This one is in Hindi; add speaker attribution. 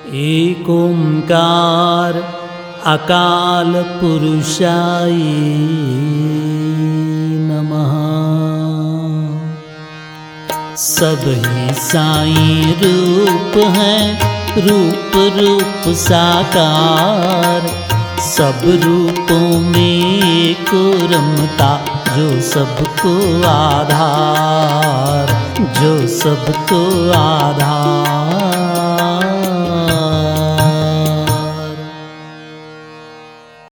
Speaker 1: एक ओंकार अकाल पुरुषाय नमः। सब ही साईं रूप हैं, रूप रूप साकार। सब रूपों में एक रमता, जो सबको आधार, जो सबको आधार।